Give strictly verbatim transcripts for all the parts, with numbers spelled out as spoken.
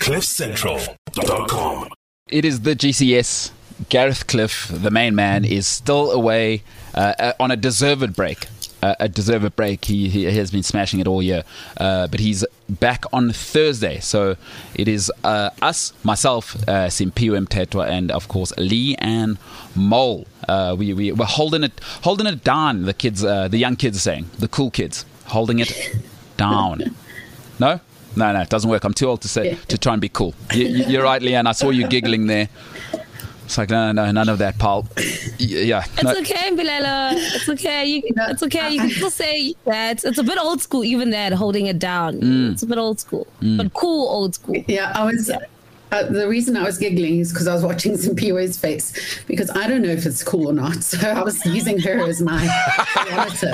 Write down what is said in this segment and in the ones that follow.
cliff central dot com. It is the G C S. Gareth Cliff, the main man, is still away uh, on a deserved break. Uh, a deserved break. He, he has been smashing it all year. Uh, but he's back on Thursday. So it is uh, us, myself, uh, Simpiwe Mthethwa, and of course Lee and Mole. Uh, we, we, we're holding it holding it down, the kids, uh, the young kids are saying. The cool kids. Holding it down. No? No, no, it doesn't work. I'm too old to say to try and be cool. You, you're right, Leanne. I saw you giggling there. It's like, no, no, none of that, pal. Yeah. It's no. okay, Mbilelo. It's okay. You, it's okay. You can still say that. It's a bit old school, even that, holding it down. Mm. It's a bit old school, mm. but cool old school. Yeah, I was... Yeah. Uh, the reason I was giggling is because I was watching Simpiwe's face, because I don't know if it's cool or not. So I was using her as my barometer.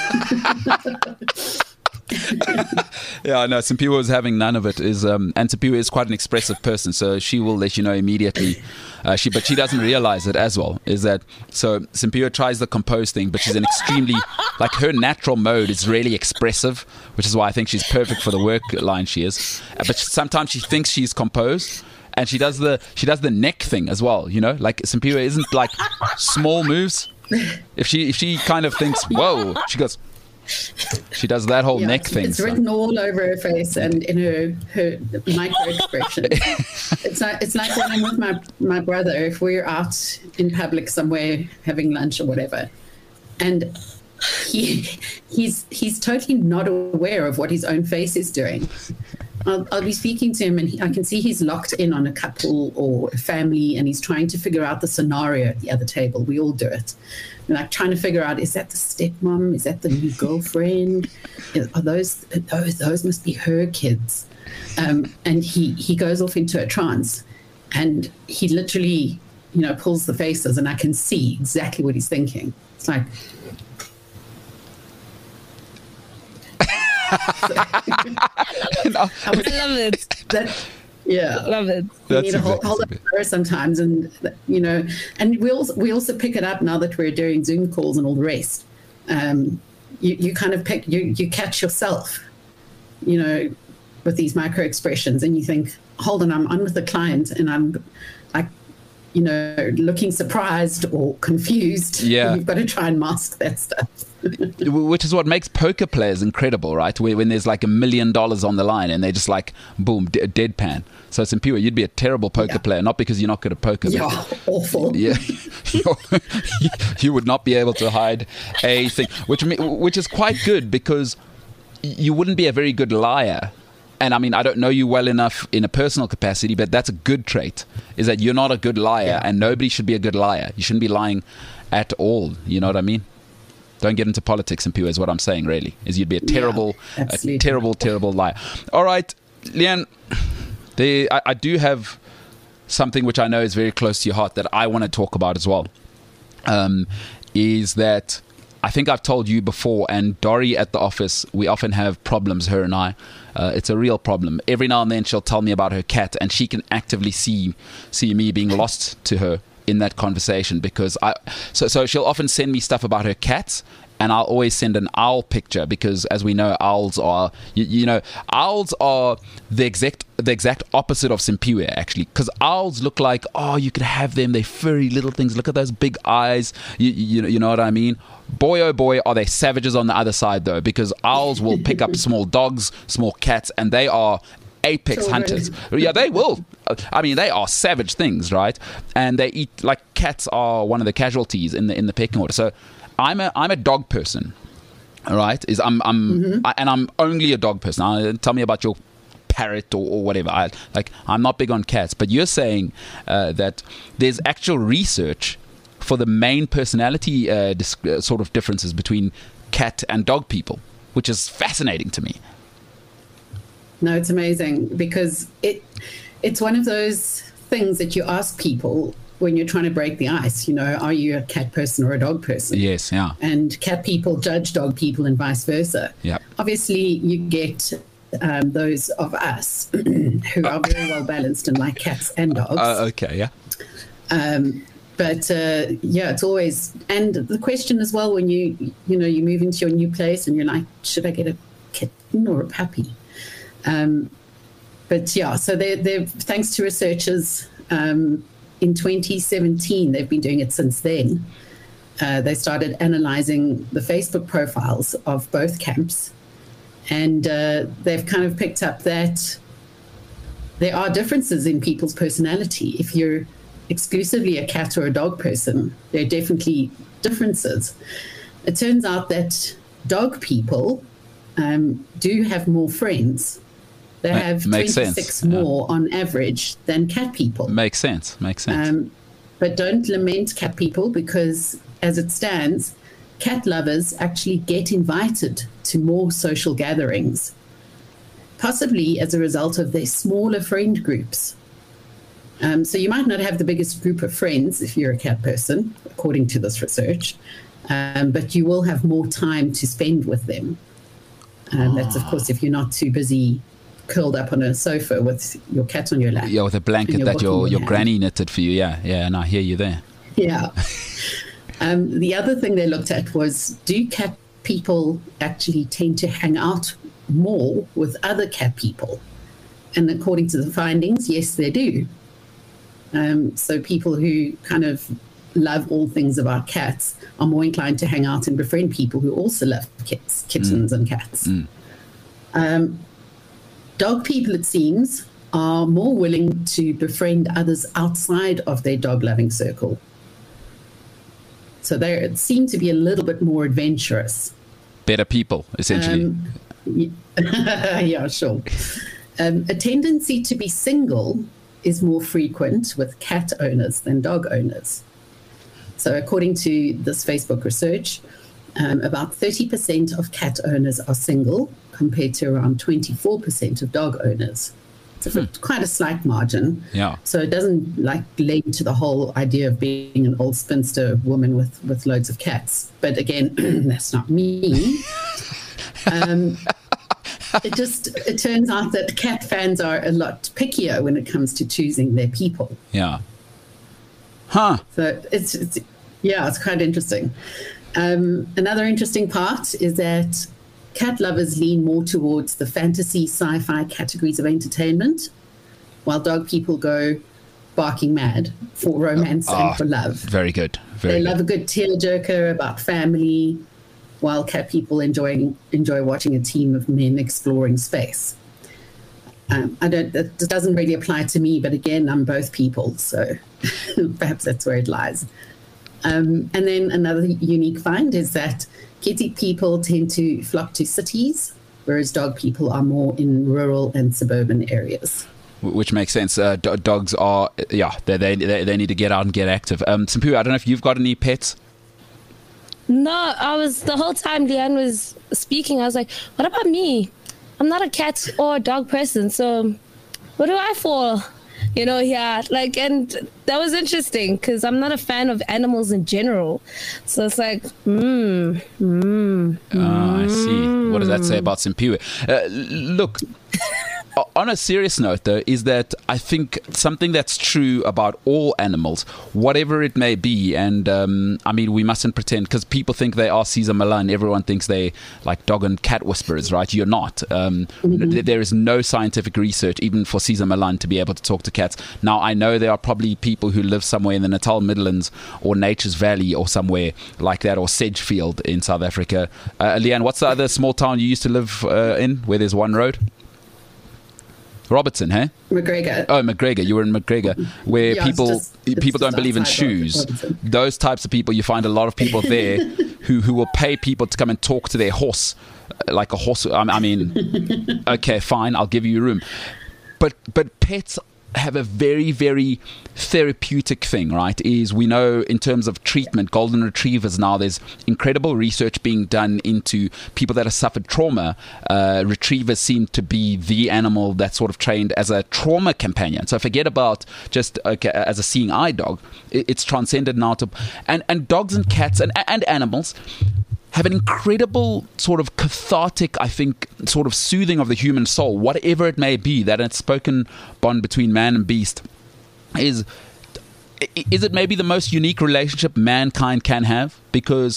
Yeah, no, Simpiwe was having none of it. Is um, and Simpiwe is quite an expressive person, so she will let you know immediately. Uh, she, but she doesn't realize it as well. Is that so? Simpiwe tries the compose thing, but she's an extremely like her natural mode is really expressive, which is why I think she's perfect for the work line she is. Uh, but sometimes she thinks she's composed, and she does the she does the neck thing as well. You know, like Simpiwe isn't like small moves. If she if she kind of thinks, whoa, she goes. She does that whole yeah, neck it's, thing. It's so. written all over her face and in her her micro expression. It's like it's like when I'm with my my brother. If we're out in public somewhere having lunch or whatever, and he he's he's totally not aware of what his own face is doing. I'll, I'll be speaking to him, and he, I can see he's locked in on a couple or a family, and he's trying to figure out the scenario at the other table. We all do it. Like trying to figure out, is that the stepmom? Is that the new girlfriend? Are those those those must be her kids? Um, and he he goes off into a trance, and he literally, you know, pulls the faces, and I can see exactly what he's thinking. It's like. I love it. That, yeah, love it. You need to hold, hold up her sometimes, and you know, and we also we also pick it up now that we're doing Zoom calls and all the rest. Um, you you kind of pick you you catch yourself, you know, with these micro expressions, and you think, hold on, I'm on with the client, and I'm like, you know, looking surprised or confused. Yeah, you've got to try and mask that stuff. Which is what makes poker players incredible, right? When there's like a million dollars on the line and they're just like, boom, d- deadpan. So Simpiwe, you'd be a terrible poker yeah. player, not because you're not good at poker. Yeah, awful. Yeah, you would not be able to hide a thing, which which is quite good because you wouldn't be a very good liar. And I mean, I don't know you well enough in a personal capacity, but that's a good trait, is that you're not a good liar, yeah. and nobody should be a good liar. You shouldn't be lying at all. You know what I mean? Don't get into politics, and is what I'm saying, really, is you'd be a terrible, yeah, a terrible, terrible liar. All right, Leanne, they, I, I do have something which I know is very close to your heart that I want to talk about as well, um, is that I think I've told you before, and Dory at the office, we often have problems, her and I. Uh, it's a real problem. Every now and then she'll tell me about her cat, and she can actively see see me being lost to her in that conversation, because I so so she'll often send me stuff about her cats, and I'll always send an owl picture, because as we know, owls are you, you know owls are the exact the exact opposite of Simpiwe, actually, because owls look like, oh, you could have them, they're furry little things, look at those big eyes, you, you, you know what I mean. Boy oh boy, are they savages on the other side, though, because owls will pick up small dogs, small cats, and they are apex Children. hunters. Yeah, they will. I mean, they are savage things, right? And they eat, like, cats are one of the casualties in the in the pecking order. So I'm a I'm a dog person, all right? Is I'm I'm mm-hmm. I, and I'm only a dog person. I, tell me about your parrot or, or whatever. I, like I'm not big on cats, but you're saying uh, that there's actual research for the main personality uh, disc- uh, sort of differences between cat and dog people, which is fascinating to me. No, it's amazing, because it it's one of those things that you ask people when you're trying to break the ice. You know, are you a cat person or a dog person? Yes, yeah. And cat people judge dog people and vice versa. Yeah. Obviously, you get um, those of us who are very well balanced and like cats and dogs. Uh, okay, yeah. Um, but uh, yeah, it's always, and the question as well when you you know you move into your new place and you're like, should I get a kitten or a puppy? Um, but yeah, so they're, they're thanks to researchers um, in twenty seventeen, they've been doing it since then. Uh, they started analyzing the Facebook profiles of both camps, and uh, they've kind of picked up that there are differences in people's personality. If you're exclusively a cat or a dog person, there are definitely differences. It turns out that dog people um, do have more friends. They have Makes twenty-six sense. more Yeah. on average than cat people. Makes sense. Makes sense. Um, but don't lament cat people, because as it stands, cat lovers actually get invited to more social gatherings, possibly as a result of their smaller friend groups. Um, so you might not have the biggest group of friends if you're a cat person, according to this research, um, but you will have more time to spend with them. And that's, of course, if you're not too busy curled up on a sofa with your cat on your lap. Yeah, with a blanket and your that book in your, your your hand. granny knitted for you. Yeah, yeah, and I hear you there. Yeah. Um, the other thing they looked at was, do cat people actually tend to hang out more with other cat people? And according to the findings, yes, they do. Um, so people who kind of love all things about cats are more inclined to hang out and befriend people who also love kits, kittens mm. and cats. Mm. Um, dog people, it seems, are more willing to befriend others outside of their dog-loving circle. So they seem to be a little bit more adventurous. Better people, essentially. Um, yeah, yeah, sure. Um, a tendency to be single is more frequent with cat owners than dog owners. So according to this Facebook research, um, about thirty percent of cat owners are single compared to around twenty-four percent of dog owners. It's a, hmm. quite a slight margin. Yeah. So it doesn't like link to the whole idea of being an old spinster woman with, with loads of cats. But again, that's not me. um, it just it turns out that cat fans are a lot pickier when it comes to choosing their people. Yeah. Huh. So it's, it's yeah, it's quite interesting. Um, another interesting part is that cat lovers lean more towards the fantasy, sci-fi categories of entertainment, while dog people go barking mad for romance oh, and for love. Very good. Very they good. love a good tearjerker about family, while cat people enjoy enjoy watching a team of men exploring space. Um, I don't. That doesn't really apply to me, but again, I'm both people, so perhaps that's where it lies. Um, and then another unique find is that kitty people tend to flock to cities, whereas dog people are more in rural and suburban areas. Which makes sense. Uh, do- dogs are, yeah, they, they they need to get out and get active. Um, Simpu, I don't know if you've got any pets. No, I was, the whole time Leanne was speaking, I was like, what about me? I'm not a cat or a dog person, so what do I fall? You know, yeah, like, and that was interesting because I'm not a fan of animals in general. So it's like, hmm, hmm. Oh, I see. What does that say about Simpiwe? Uh, look, on a serious note, though, is that I think something that's true about all animals, whatever it may be, and um, I mean, we mustn't pretend, because people think they are Caesar Milan. Everyone thinks they like dog and cat whisperers, right? You're not. Um, mm-hmm. th- there is no scientific research, even for Caesar Milan, to be able to talk to cats. Now, I know there are probably people who live somewhere in the Natal Midlands or Nature's Valley or somewhere like that, or Sedgefield in South Africa. Uh, Leanne, what's the other small town you used to live uh, in where there's one road? Robertson, hey? McGregor. Oh, McGregor. You were in McGregor, where yeah, people just, people don't believe in shoes. Those types of people, you find a lot of people there who, who will pay people to come and talk to their horse, like a horse. I mean, okay, fine, I'll give you room. But but pets have a very, very therapeutic thing, right? Is we know in terms of treatment, golden retrievers now, there's incredible research being done into people that have suffered trauma. Uh, retrievers seem to be the animal that's sort of trained as a trauma companion. So forget about just okay, as a seeing eye dog. It's transcended now to, and, and dogs and cats and, and animals have an incredible sort of cathartic, I think, sort of soothing of the human soul, whatever it may be, that unspoken bond between man and beast is, is it maybe the most unique relationship mankind can have? Because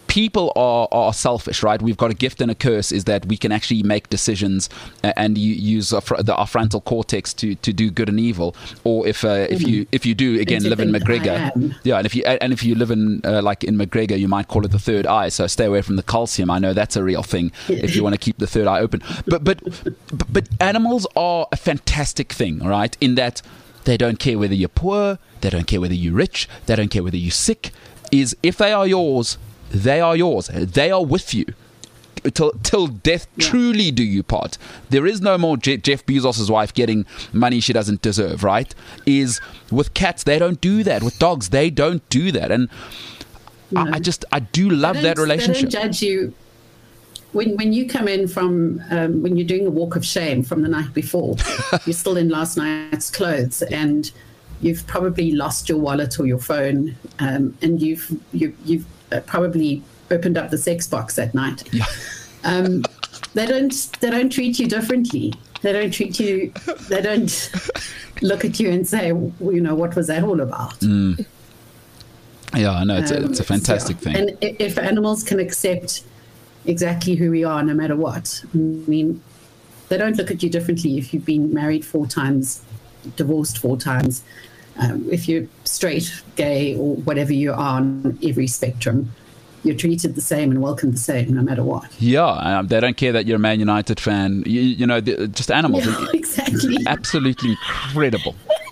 people are, are selfish, right? We've got a gift and a curse, is that we can actually make decisions and you use our, the, our frontal cortex to, to do good and evil. Or if uh, if you if you do again live in McGregor, yeah, and if you and if you live in uh, like in McGregor, you might call it the third eye. So stay away from the calcium. I know that's a real thing if you want to keep the third eye open. But but but, but animals are a fantastic thing, right? In that they don't care whether you're poor, they don't care whether you're rich, they don't care whether you're sick. Is if they are yours, they are yours. They are with you till till death yeah. truly do you part. There is no more Je- Jeff Bezos' wife getting money she doesn't deserve, right? Is with cats, they don't do that. With dogs, they don't do that. And no. I, I just, I do love that relationship. They don't judge you. When when you come in from, um, when you're doing a walk of shame from the night before, you're still in last night's clothes and you've probably lost your wallet or your phone, um, and you've, you, you've, Uh, probably opened up the sex box that night. Yeah. Um, they don't. They don't treat you differently. They don't treat you. They don't look at you and say, well, you know, what was that all about? Mm. Yeah, I know. It's, um, a, it's a fantastic so, thing. And if animals can accept exactly who we are, no matter what, I mean, they don't look at you differently if you've been married four times, divorced four times. Um, if you're straight, gay, or whatever you are on every spectrum, you're treated the same and welcomed the same, no matter what. Yeah, um, they don't care that you're a Man United fan. You, you know, just animals. Yeah, exactly. Absolutely incredible.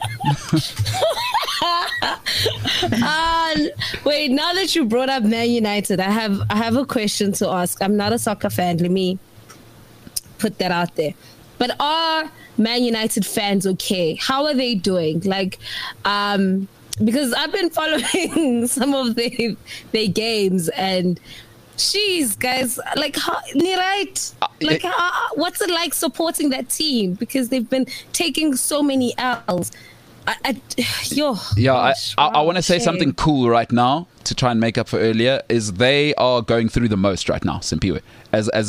uh, wait, now that you brought up Man United, I have I have a question to ask. I'm not a soccer fan. Let me put that out there. But are Man United fans okay? How are they doing? Like, um, because I've been following some of their, their games and, geez, guys, like, how, right? Like, how, what's it like supporting that team? Because they've been taking so many L's. I, I, yo, yeah, gosh, I, I, wow, I want to say something cool right now to try and make up for earlier. Is they are going through the most right now, Simpiwe. As as.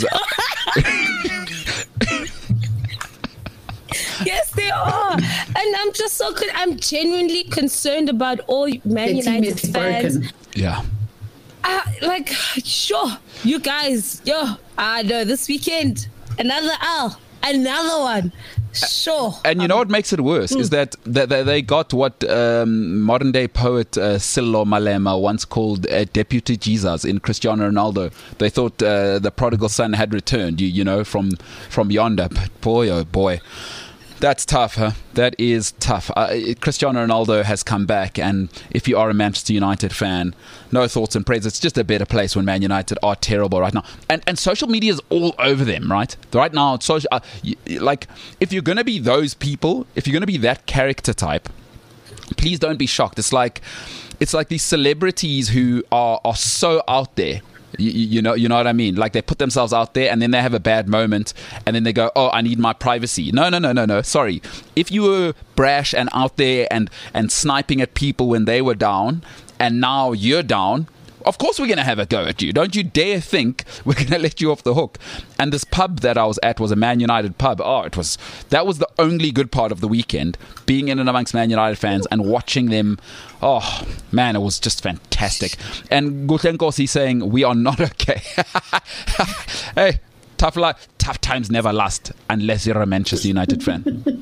Yes, they are, and I'm just so con- I'm genuinely concerned about all Man the United team is fans. broken. Yeah. Uh, like, sure, you guys, yo, I know this weekend, another L, another one. Sure. And you know what makes it worse mm. is that they, they got what um, modern day poet uh, Sello Malema once called uh, Deputy Jesus in Cristiano Ronaldo. They thought uh, the prodigal son had returned, you, you know, from, from yonder. But boy, oh boy. That's tough, huh? That is tough. Uh, Cristiano Ronaldo has come back, and if you are a Manchester United fan, no thoughts and prayers. It's just a better place when Man United are terrible right now. And and social media is all over them, right? Right now, social, uh, like, if you're going to be those people, if you're going to be that character type, please don't be shocked. It's like, it's like these celebrities who are, are so out there. You, you know, you know what I mean? Like, they put themselves out there and then they have a bad moment and then they go, oh, I need my privacy. No, no, no, no, no. Sorry. If you were brash and out there and, and sniping at people when they were down and now you're down, of course we're going to have a go at you. Don't you dare think we're going to let you off the hook. And this pub that I was at was a Man United pub. Oh, it was, that was the only good part of the weekend, being in and amongst Man United fans and watching them. Oh, man, it was just fantastic. And Gutlenkosi saying, we are not okay. Hey, tough life, tough times never last unless you're a Manchester United fan.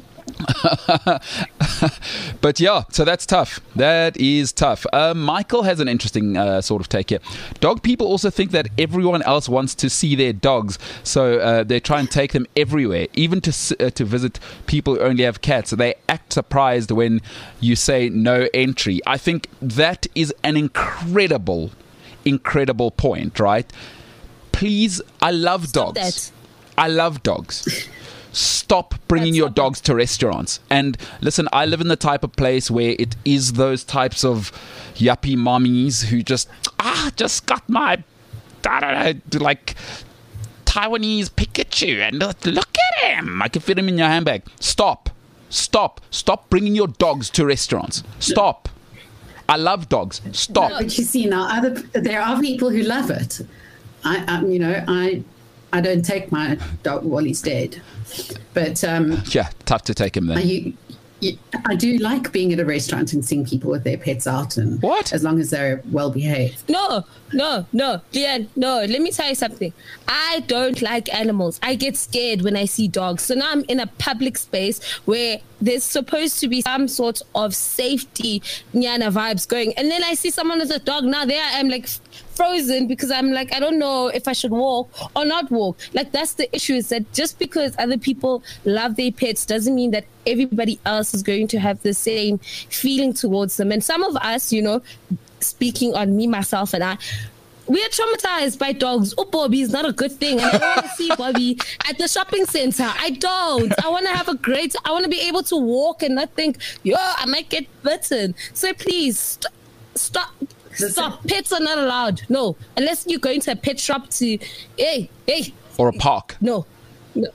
But yeah, so that's tough. That is tough. Uh, Michael has an interesting uh, sort of take here. Dog people also think that everyone else wants to see their dogs, so uh, they try and take them everywhere, even to uh, to visit people who only have cats. So they act surprised when you say no entry. I think that is an incredible, incredible point, right? Please, I love Stop dogs. that. I love dogs. Stop bringing That's your not- dogs to restaurants. And listen, I live in the type of place where it is those types of yuppie mommies who just, ah, just got my, I don't know, like Taiwanese Pikachu and look at him. I can fit him in your handbag. Stop. Stop. Stop bringing your dogs to restaurants. Stop. I love dogs. Stop. No, but you see now, other there are people who love it. I, um, you know, I, I don't take my dog. Wally's dead, but um, yeah, tough to take him there. You, I do like being at a restaurant and seeing people with their pets out, and What? as long as they're well behaved. No, no, no, Leanne, no. Let me tell you something. I don't like animals. I get scared when I see dogs. So now I'm in a public space where there's supposed to be some sort of safety nyana vibes going, and then I see someone with a dog. Now there I am, like frozen, because I'm like, I don't know if I should walk or not walk. Like, that's the issue, is that just because other people love their pets doesn't mean that everybody else is going to have the same feeling towards them. And some of us, you know, speaking on me, myself, and I, we are traumatized by dogs. Oh, Bobby is not a good thing. And I don't want to see Bobby at the shopping center. I don't. I want to have a great, I want to be able to walk and not think, yo, I might get bitten. So please, st- stop. Stop. Pets are not allowed. No. Unless you're going to a pet shop to, hey, hey. Or a park. No. No.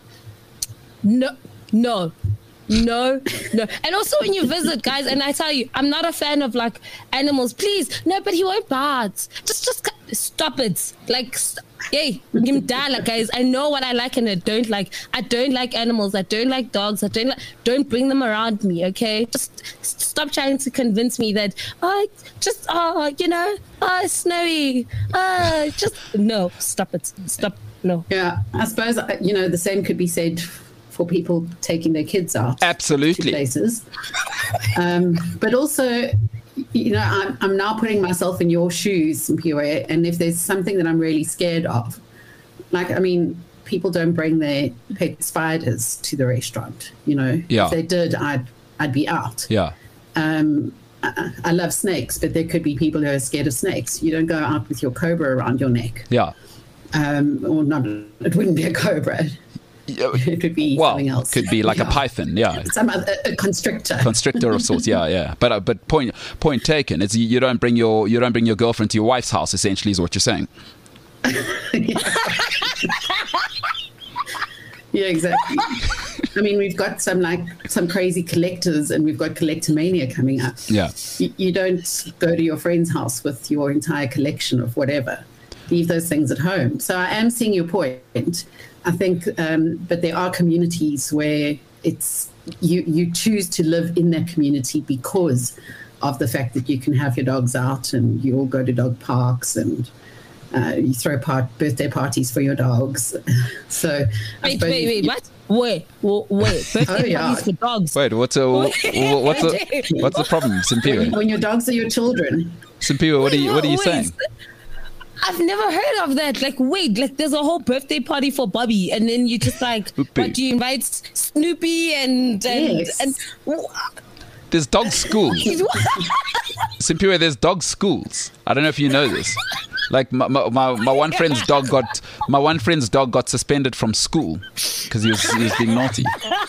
No. No. No, no. And also when you visit, guys, and I tell you, I'm not a fan of like animals. Please, no, but he won't bark. Just, just stop it. Like, st- hey, give me down, like, guys. I know what I like and I don't like. I don't like animals. I don't like dogs. I don't like. Don't bring them around me, okay? Just stop trying to convince me that, oh, just, oh, you know, oh, snowy. Oh, just no. Stop it. Stop. No. Yeah, I suppose, you know, the same could be said for people taking their kids out Absolutely. to places. Um, but also, you know, I'm, I'm now putting myself in your shoes, Mpiwe, and if there's something that I'm really scared of, like, I mean, people don't bring their pet spiders to the restaurant, you know. Yeah. If they did, I'd, I'd be out. Yeah. Um, I, I love snakes, but there could be people who are scared of snakes. You don't go out with your cobra around your neck. Yeah. Um, or not, it wouldn't be a cobra. It could be well, something else. Could be like yeah. a python, yeah. Some other, a constrictor. Constrictor of sorts, yeah, yeah. But uh, but point point taken. It's you don't bring your you don't bring your girlfriend to your wife's house. Essentially, is what you're saying. Yeah, exactly. I mean, we've got some like some crazy collectors, and we've got collectomania coming up. Yeah. You, you don't go to your friend's house with your entire collection of whatever. Leave those things at home. So I am seeing your point. I think, um, but there are communities where it's you, you choose to live in that community because of the fact that you can have your dogs out and you all go to dog parks and uh, you throw part, birthday parties for your dogs. So wait, wait, wait, what? Wait, wait, wait. Birthday Oh, yeah. parties for dogs. Wait, what's a, what's the what's the problem, when, Simpiwe? when your dogs are your children. Simpiwe, what are you what are you Wait, saying? I've never heard of that. Like, wait, like there's a whole birthday party for Bobby, and then you just like, Snoopy. what do you invite Snoopy and and Yes. and. There's dog schools. Simpiwe, there's dog schools. I don't know if you know this. Like my, my, my, my one friend's dog got my one friend's dog got suspended from school because he was he was being naughty.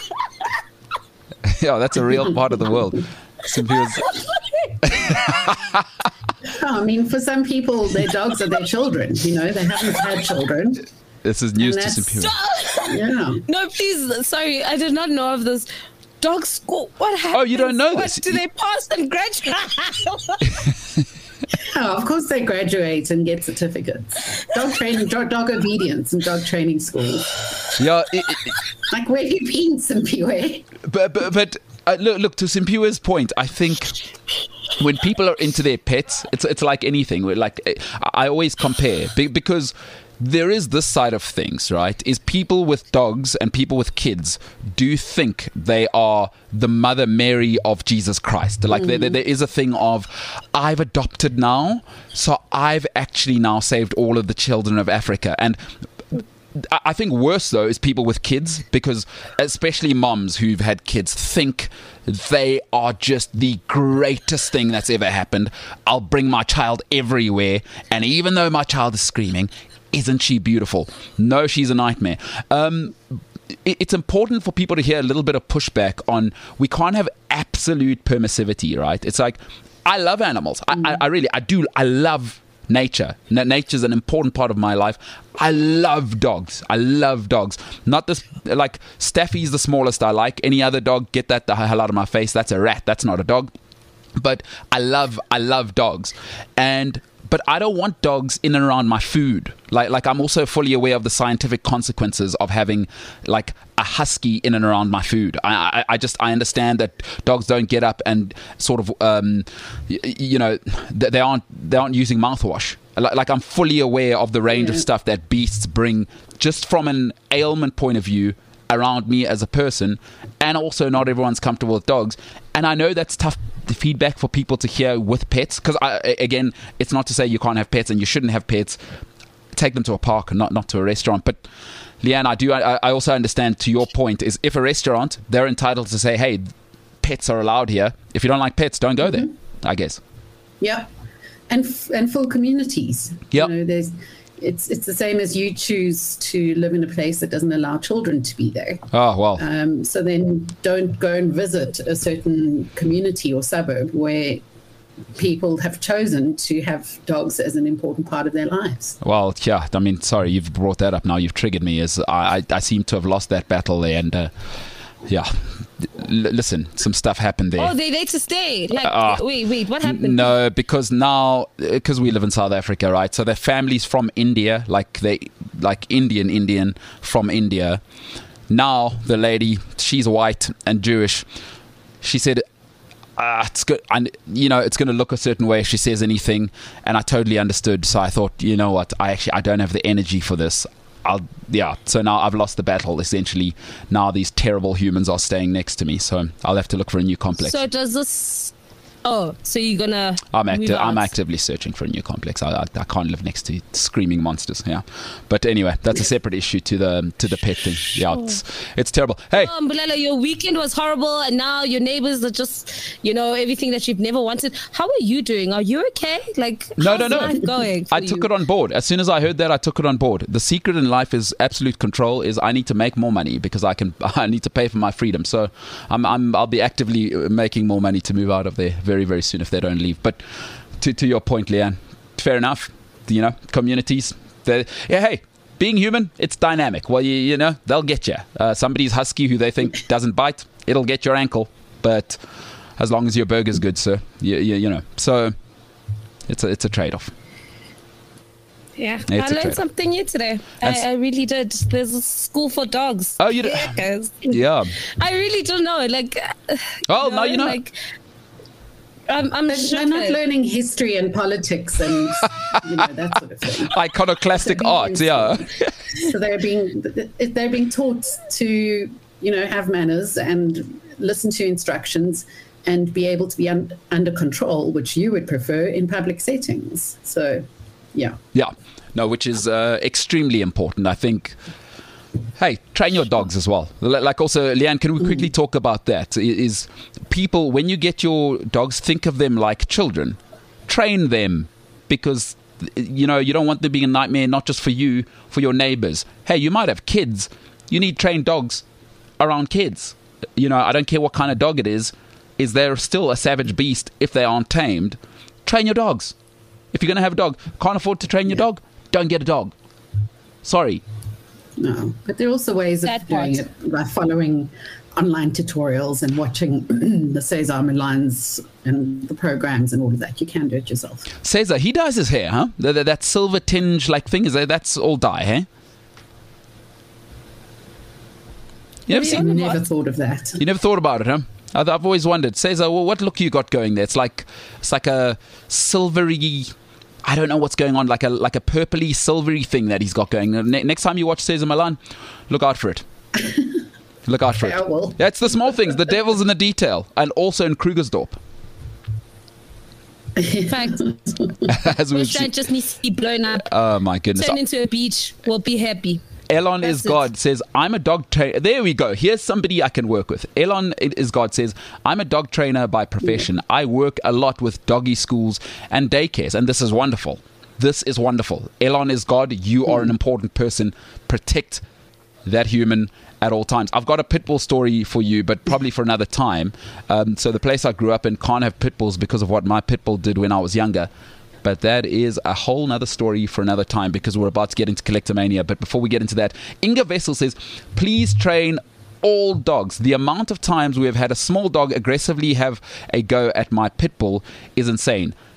Yeah, that's a real part of the world. Simpiwe's, Oh, I mean, for some people, their dogs are their children. You know, they haven't had children. this is news And to that's- Simpiwe. Yeah. No, please, sorry, I did not know of this. Dog school. What happened? Oh, you don't know what, this? Do they pass and graduate? Oh, of course they graduate and get certificates. Dog training, dog, dog obedience and dog training schools. Yeah, it, it, Like, where have you been, Simpiwe? but but, but uh, look, look to Simpiwe's point. I think when people are into their pets, it's it's like anything. We're like I always compare be- because there is this side of things, right? Is people with dogs and people with kids do think they are the Mother Mary of Jesus Christ. Like mm. there, there, there is a thing of, I've adopted now, so I've actually now saved all of the children of Africa. And I think worse, though, is people with kids, because especially moms who've had kids think they are just the greatest thing that's ever happened. I'll bring my child everywhere, and even though my child is screaming, isn't she beautiful? No, she's a nightmare. Um, it, it's important for people to hear a little bit of pushback on, we can't have absolute permissivity, right? It's like, I love animals. I, I, I really, I do. I love nature. Nature is an important part of my life. I love dogs. I love dogs. Not this, like, Staffy's the smallest I like. Any other dog, get that the hell out of my face. That's a rat. That's not a dog. But I love, I love dogs. And but I don't want dogs in and around my food. Like, like I'm also fully aware of the scientific consequences of having like a husky in and around my food. I, I, I just, I understand that dogs don't get up and sort of, um, y- you know, they aren't, they aren't using mouthwash. Like, like I'm fully aware of the range Yeah. of stuff that beasts bring just from an ailment point of view around me as a person, and also not everyone's comfortable with dogs. And I know that's tough feedback for people to hear with pets, because again, it's not to say you can't have pets and you shouldn't have pets. Take them to a park and not, not to a restaurant. But Leanne, I do I, I also understand, to your point, is if a restaurant, they're entitled to say, hey, pets are allowed here. If you don't like pets, don't go there, mm-hmm. I guess. Yeah. And f- and full communities. Yep. You know, there's it's it's the same as you choose to live in a place that doesn't allow children to be there. Oh, well. Um, so then don't go and visit a certain community or suburb where people have chosen to have dogs as an important part of their lives. Well, yeah, I mean, sorry, you've brought that up now. You've triggered me, as I, I, I seem to have lost that battle there. And, uh, yeah, L- listen, some stuff happened there. Oh, they they to stay. Like, Uh, wait, wait, what happened? No, because now, because we live in South Africa, right? So their families from India, like they, like Indian Indian from India. Now the lady, she's white and Jewish. She said, ah, it's good, and you know, it's going to look a certain way if she says anything. And I totally understood. So I thought, you know what? I actually I don't have the energy for this. I'll, yeah, so now I've lost the battle, essentially. Now these terrible humans are staying next to me, so I'll have to look for a new complex. So does this... Oh, so you're going to I'm, acti- I'm out. actively searching for a new complex. I, I, I can't live next to screaming monsters, yeah. But anyway, that's a separate issue to the to the pet thing. Yeah, it's, it's terrible. Hey, Oh, Mbulelo, your weekend was horrible, and now your neighbors are just, you know, everything that you've never wanted. How are you doing? Are you okay? Like, No, how's no, no. life going for I took you? it on board. As soon as I heard that, I took it on board. The secret in life is absolute control. Is I need to make more money because I can. I need to pay for my freedom. So I'm. I'm I'll be actively making more money to move out of there very, very soon if they don't leave. But to to your point, Leanne, fair enough. You know, communities. Yeah. Hey. Being human, it's dynamic. Well, you, you know, they'll get you. Uh, somebody's husky who they think doesn't bite, it'll get your ankle. But as long as your burger's good, sir, you, you, you know. So it's a, it's a trade-off. Yeah, It's I a learned trade-off. something new today. And I, I really did. There's a school for dogs. Oh, you d- Yeah, guys. Yeah. I really don't know. Like, uh, Oh, now you know. Like, I'm, I'm They're, sure they're not learning history and politics and you know, that sort of thing. Iconoclastic art, yeah. So they're being they're being taught to, you know, have manners and listen to instructions and be able to be un- under control, which you would prefer in public settings. So, yeah. Yeah. No, which is uh, extremely important. I think, hey, train your dogs as well. L- Like also, Leanne, can we quickly talk about that? I- Is people, when you get your dogs, think of them like children. Train them because, you know, you don't want them being a nightmare, not just for you, for your neighbors. Hey, you might have kids. You need trained dogs around kids. You know, I don't care what kind of dog it is. Is there still a savage beast if they aren't tamed? Train your dogs. If you're going to have a dog, can't afford to train your dog, don't get a dog. Sorry. No, but there are also ways of That doing part. it by following online tutorials and watching the Cesar Milans and the programs and all of that. You can do it yourself. Cesar, he dyes his hair, huh? That, that, that silver tinge like thing, is that, that's all dye, eh? You never, Really? seen, I On never what? thought of that. you never thought about it, huh? I've, I've always wondered. Cesar, well, what look you got going there? It's like it's like a silvery, I don't know what's going on, like a like a purpley, silvery thing that he's got going. Ne- next time you watch Cesar Milan, look out for it. Look out for Okay, I will. it. That's the small things. The devil's in the detail. And also in Krugersdorp. In fact, As we've Westland seen. just needs to be blown up, Oh, my goodness. turn into a beach. We'll be happy. Elon That's is God it. says, I'm a dog trainer. There we go. Here's somebody I can work with. Elon is God says, I'm a dog trainer by profession. I work a lot with doggy schools and daycares. And this is wonderful. This is wonderful. Elon is God. You are an important person. Protect that human at all times. I've got a pit bull story for you, but probably for another time. Um, so the place I grew up in can't have pit bulls because of what my pit bull did when I was younger. But that is a whole nother story for another time because we're about to get into Collectomania. But before we get into that, Inga Vessel says, please train all dogs. The amount of times we have had a small dog aggressively have a go at my pit bull is insane.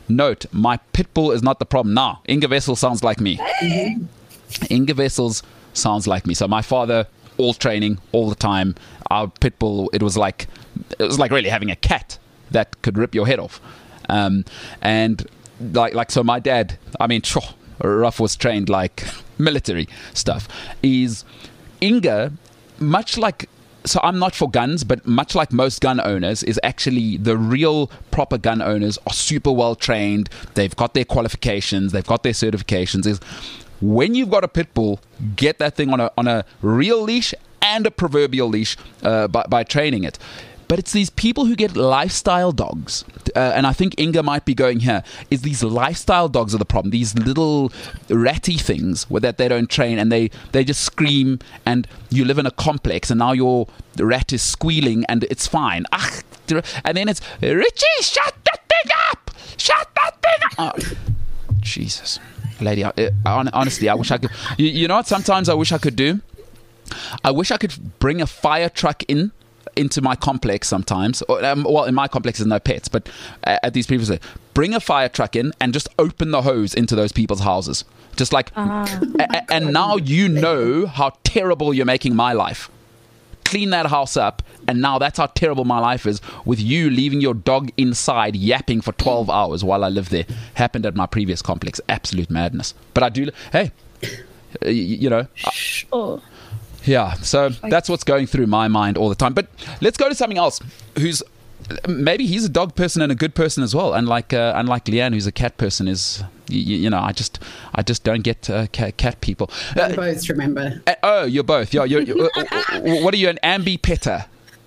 note, my pit bull is not the problem. Now, Inge Wessel sounds like me. Mm-hmm. Inge Wessels sounds like me. So my father, all training, all the time. Our pit bull, it was like, it was like really having a cat that could rip your head off. Um, and like, like, so my dad, I mean, sure, Ruff was trained like military stuff. Is Inge, much like, so I'm not for guns, but much like most gun owners, is actually the real proper gun owners are super well trained. They've got their qualifications, they've got their certifications. Is when you've got a pit bull, get that thing on a on a real leash and a proverbial leash uh, by, by training it. But it's these people who get lifestyle dogs, uh, and I think Inga might be going here, is these lifestyle dogs are the problem. These little ratty things where that they don't train, and they, they just scream, and you live in a complex, and now your rat is squealing, and it's fine. Ach, and then it's, Richie, shut that thing up! Shut that thing up! Oh, Jesus. Lady, I, I, honestly, I wish I could. You, you know what sometimes I wish I could do? I wish I could bring a fire truck in into my complex sometimes. Or, um, well, in my complex there's no pets, but uh, at these people's, bring a fire truck in and just open the hose into those people's houses. Just like, uh, a- and now you know how terrible you're making my life. Clean that house up, and now that's how terrible my life is, with you leaving your dog inside yapping for twelve hours while I live there. Happened at my previous complex. Absolute madness. But I do, hey, you, you know. Sure. Yeah, so that's what's going through my mind all the time. But let's go to something else. Who's maybe he's a dog person and a good person as well. Unlike uh, unlike Leanne, who's a cat person, is you, you know I just I just don't get uh, cat, cat people. Uh, We're both, remember? Uh, oh, you're both. Yeah, you're, you're, uh, what are you, an ambi-petter?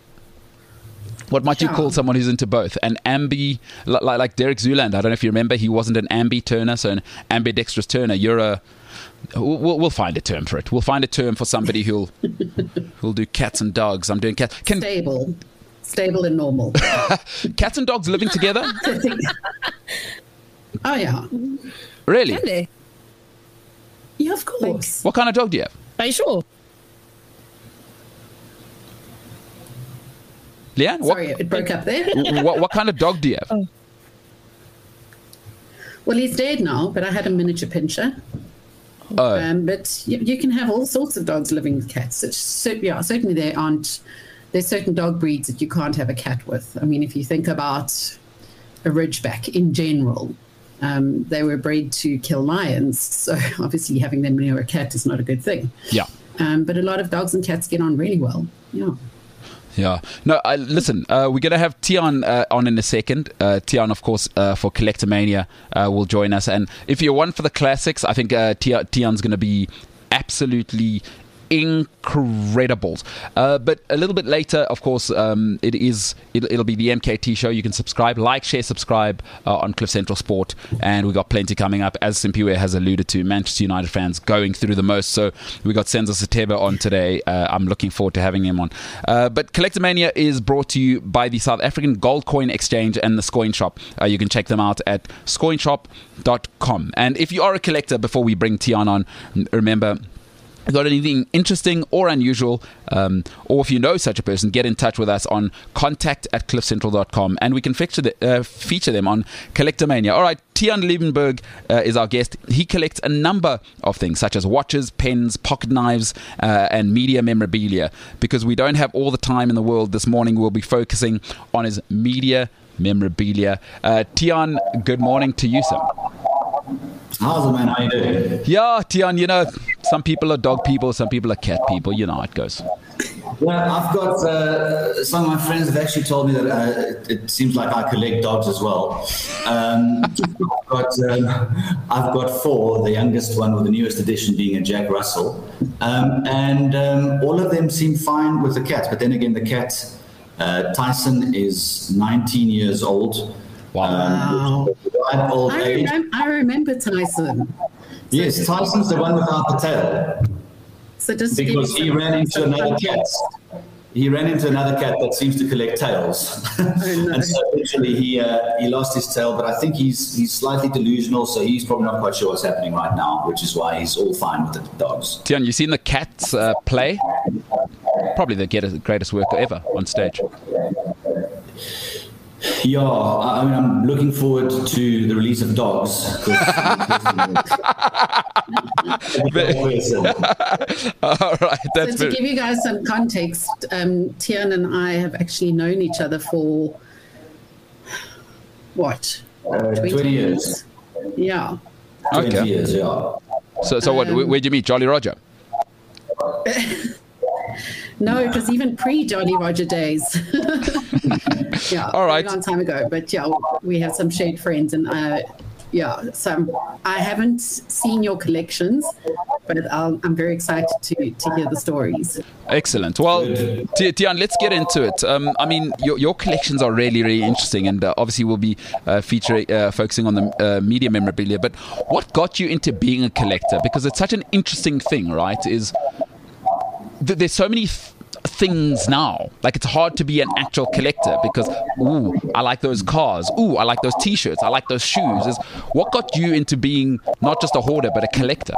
What might you call someone who's into both? An ambi, like, like Derek Zuland. I don't know if you remember, he wasn't an ambi turner, so an ambidextrous turner. You're a We'll, we'll find a term for it. We'll find a term for somebody who'll who'll do cats and dogs. I'm doing cats. Can, Stable. Stable and normal. Cats and dogs living together? Oh, yeah. Really? Can they? Yeah, of course. What kind of dog do you have? Are you sure? Leanne? Sorry, what, it broke up there. what, what kind of dog do you have? Oh. Well, he's dead now, but I had a miniature pinscher. Oh. Um, but you, you can have all sorts of dogs living with cats. It's so, yeah, certainly there aren't. There's certain dog breeds that you can't have a cat with. I mean, if you think about a Ridgeback in general, um, they were bred to kill lions. So obviously having them near a cat is not a good thing. Yeah. Um, but a lot of dogs and cats get on really well. Yeah. Yeah. No, I, listen, uh, we're going to have Tian uh, on in a second. Uh, Tian, of course, uh, for Collectomania uh, will join us. And if you're one for the classics, I think uh, Tian's going to be absolutely incredible. Uh, but a little bit later, of course, um, it is, it'll, it'll be the M K T show. You can subscribe, like, share, subscribe uh, on Cliff Central Sport. And we've got plenty coming up. As Simpiwe has alluded to, Manchester United fans going through the most. So we got Senzo Sateba on today. Uh, I'm looking forward to having him on. Uh, but Collectomania is brought to you by the South African Gold Coin Exchange and the Scoin Shop. Uh, you can check them out at scoin shop dot com. And if you are a collector, before we bring Tian on, remember, got anything interesting or unusual, um, or if you know such a person, get in touch with us on contact at cliff central dot com, and we can feature, the, uh, feature them on Collectomania. All right, Tian Liebenberg uh, is our guest. He collects a number of things, such as watches, pens, pocket knives, uh, and media memorabilia. Because we don't have all the time in the world this morning, we'll be focusing on his media memorabilia. Uh, Tian, good morning to you, sir. How's it, man? How you doing? Yeah, Tian, you know, some people are dog people, some people are cat people. You know how it goes. Well, I've got uh, some of my friends have actually told me that uh, it, it seems like I collect dogs as well. Um, I've got um, I've got four. The youngest one, with the newest addition, being a Jack Russell, um, and um, all of them seem fine with the cat. But then again, the cat uh, Tyson is nineteen years old. Wow. Um, old I, age. remem- I remember Tyson. Yes, Tyson's the one without the tail. So just Because he ran into another cat. He ran into another cat that seems to collect tails. Oh, no. And so eventually he uh, he lost his tail, but I think he's he's slightly delusional, so he's probably not quite sure what's happening right now, which is why he's all fine with the dogs. Tian, you seen the cats uh, play? Probably the greatest work ever on stage. Yeah, I mean, I'm looking forward to the release of Dogs. All right, that's so to very... give you guys some context, um, Tian and I have actually known each other for what? Uh, twenty years. Yeah. twenty Okay. years, yeah. So, so what? Um, Where'd you meet Jolly Roger? No, it was even pre Jolly Roger days. Yeah, All right. a long time ago. But yeah, we have some shared friends, and uh, yeah, so I haven't seen your collections, but I'll, I'm very excited to to hear the stories. Excellent. Well, Ti- Tian, let's get into it. Um, I mean, your, your collections are really, really interesting, and uh, obviously we'll be uh, featuring, uh, focusing on the uh, media memorabilia. But what got you into being a collector? Because it's such an interesting thing, right? Is th- there's so many th- things now. Like, it's hard to be an actual collector because, ooh, I like those cars. Ooh, I like those T-shirts. I like those shoes. Is what got you into being not just a hoarder but a collector?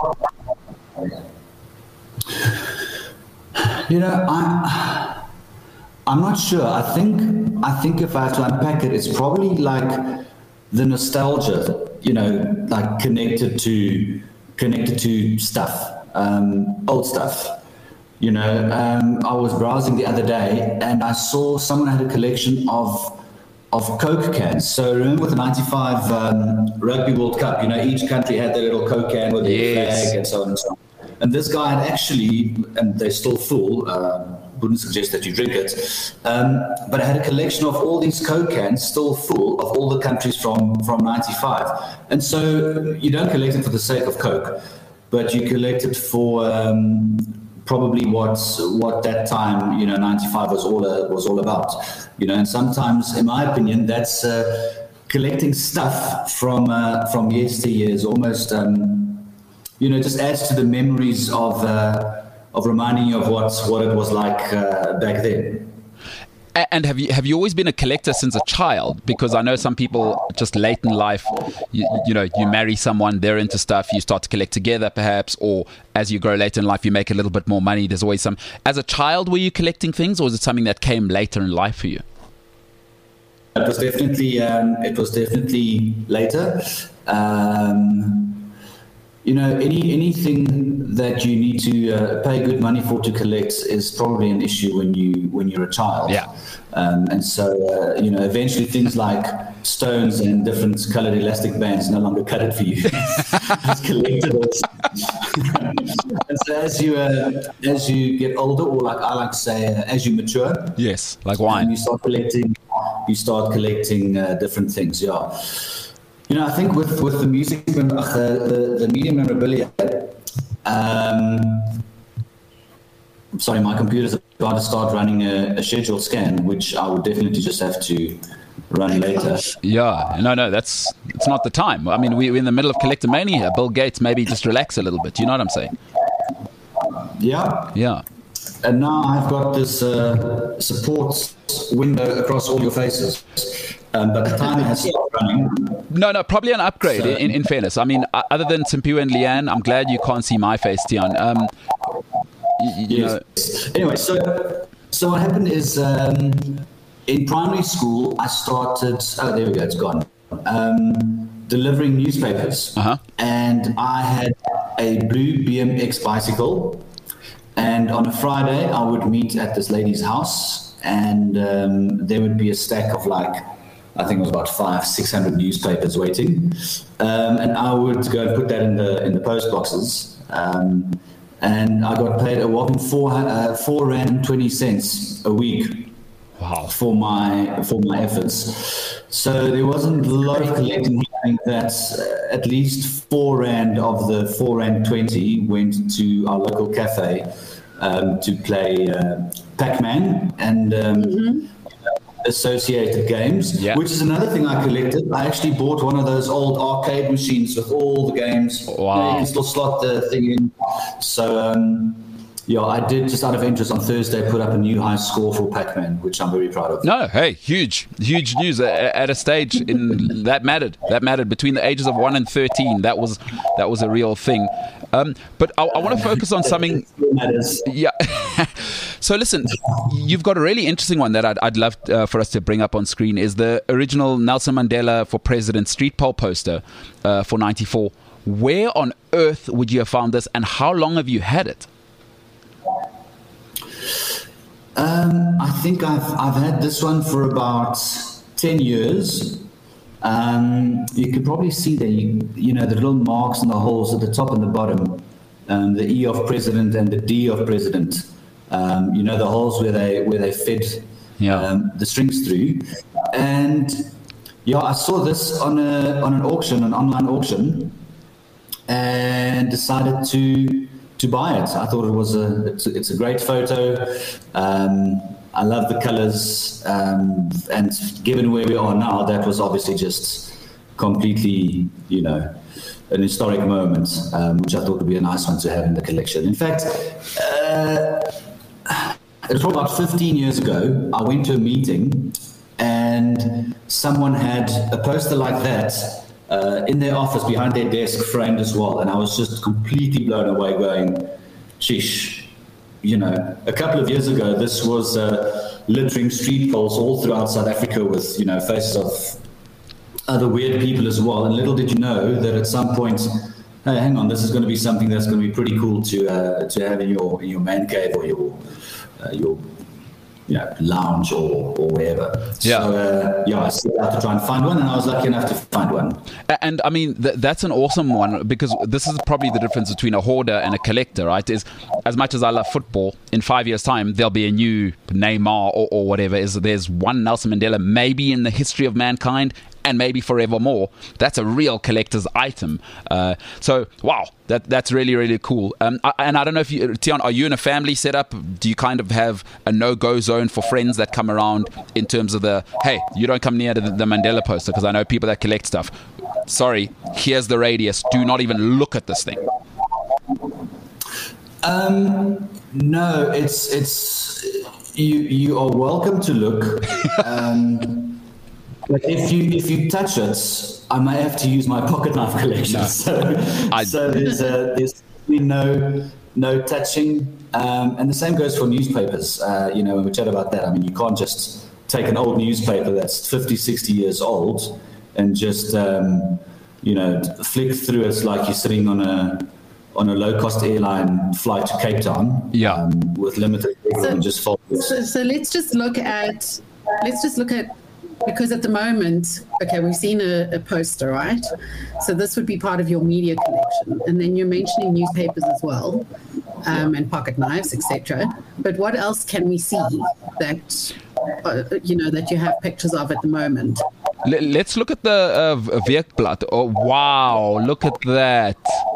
You know, I, I'm not sure. I think I think if I have to unpack it, it's probably like the nostalgia. You know, like connected to connected to stuff, um, old stuff. You know, um, I was browsing the other day and I saw someone had a collection of of Coke cans. So remember with the ninety-five um, Rugby World Cup, you know, each country had their little Coke can with their Yes. flag and so on and so on. And this guy had actually, and they're still full, um, wouldn't suggest that you drink it, um, but I had a collection of all these Coke cans still full of all the countries from, from ninety-five. And so you don't collect it for the sake of Coke, but you collect it for um, probably what what that time, you know, ninety-five was all uh, was all about. You know, and sometimes, in my opinion, that's uh, collecting stuff from uh, from yesteryears, almost. Um, You know, just adds to the memories of uh, of reminding you of what what it was like uh, back then. And have you have you always been a collector since a child? Because I know some people just late in life, you, you know, you marry someone, they're into stuff, you start to collect together, perhaps, or as you grow later in life, you make a little bit more money. There's always some. As a child, were you collecting things, or was it something that came later in life for you? It was definitely um, it was definitely later. Um, You know, any anything that you need to uh, pay good money for to collect is probably an issue when you when you're a child. Yeah. Um, and so uh, you know, eventually things like stones and different coloured elastic bands no longer cut it for you as collectibles. And so as you uh, as you get older, or like I like to say, uh, as you mature, Yes, like and wine. you start collecting, you start collecting uh, different things. Yeah. You know, I think with, with the music, uh, the, the media memorabilia, um, sorry, my computer's about to start running a, a scheduled scan, which I would definitely just have to run later. Yeah, no, no, that's it's not the time. I mean, we, we're in the middle of collectomania. Bill Gates, maybe just relax a little bit. You know what I'm saying? Yeah. Yeah. And now I've got this uh, support window across all your faces. Um, but the timer has stopped running. No, no, probably an upgrade. So- in, in fairness, I mean, uh, other than Simpiwe and Leanne, I'm glad you can't see my face, Tian. Um, you, you know, Yes. Anyway, so so what happened is um, in primary school I started. Oh, there we go. It's gone. Um, delivering newspapers, Uh-huh. and I had a blue B M X bicycle. And on a Friday, I would meet at this lady's house, and um, there would be a stack of like, I think it was about five, six hundred newspapers waiting, um, and I would go and put that in the in the post boxes. Um, and I got paid a whopping four uh, four rand and twenty cents a week. Wow. For my for my efforts. So there wasn't a lot of collecting happening. That uh, at least four rand of the four rand twenty went to our local cafe um, to play uh, Pac-Man and um, associated games, Yeah. which is another thing I collected. I actually bought one of those old arcade machines with all the games. Wow. You know, you can still slot the thing in. So um, yeah, I did, just out of interest, on Thursday put up a new high score for Pac-Man, which I'm very proud of. No, hey, huge, huge news at a stage in that mattered. That mattered between the ages of one and thirteen. That was that was a real thing. Um, but I, I want to focus on something. Yeah. So listen, you've got a really interesting one that I'd, I'd love uh, for us to bring up on screen. Is the original Nelson Mandela for President street pole poster uh, for ninety-four. Where on earth would you have found this, and how long have you had it? Um, I think I've I've had this one for about ten years. Um, you can probably see the you know the little marks and the holes at the top and the bottom, um, the E of president and the D of president. Um, you know the holes where they where they fed yeah. um, the strings through. And yeah, I saw this on a on an auction, an online auction, and decided to. to buy it. I thought it was a it's, a, it's a great photo. Um, I love the colors, um, and given where we are now, that was obviously just completely, you know, an historic moment, um, which I thought would be a nice one to have in the collection. In fact, uh, it was probably about fifteen years ago. I went to a meeting, and someone had a poster like that Uh, in their office, behind their desk, framed as well. And I was just completely blown away going, sheesh, you know, a couple of years ago, this was uh, littering street poles all throughout South Africa with, you know, faces of other weird people as well. And little did you know that at some point, hey, hang on, this is going to be something that's going to be pretty cool to uh, to have in your in your man cave or your uh, your you know, lounge or, or wherever. Yeah. So, uh, yeah, I set out to try and find one, and I was lucky enough to find one. And, I mean, th- that's an awesome one, because this is probably the difference between a hoarder and a collector, right? Is as much as I love football, in five years' time, there'll be a new Neymar or, or whatever. Is There's one Nelson Mandela maybe in the history of mankind, and maybe forevermore. That's a real collector's item. Uh, so, wow, that that's really, really cool. Um, I, and I don't know if you, Tiaan, are you in a family setup? Do you kind of have a no-go zone for friends that come around in terms of the, hey, you don't come near the, the Mandela poster? Because I know people that collect stuff. Sorry, here's the radius. Do not even look at this thing. Um, no, it's it's you. You are welcome to look. Um, But if you if you touch it, I may have to use my pocket knife collection. No. So, I, so there's a, there's no no touching, um, and the same goes for newspapers. Uh, you know, when we chat about that, I mean, you can't just take an old newspaper that's fifty, sixty years old and just um, you know flick through it like you're sitting on a on a low cost airline flight to Cape Town. Yeah, um, with limited so, and just fold it. So, so let's just look at let's just look at. Because at the moment, okay, we've seen a, a poster, right? So this would be part of your media collection. And then you're mentioning newspapers as well, um, and pocket knives, et cetera. But what else can we see that, uh, you know, that you have pictures of at the moment? Let's look at the uh, Weekblad. Oh, wow, look at that.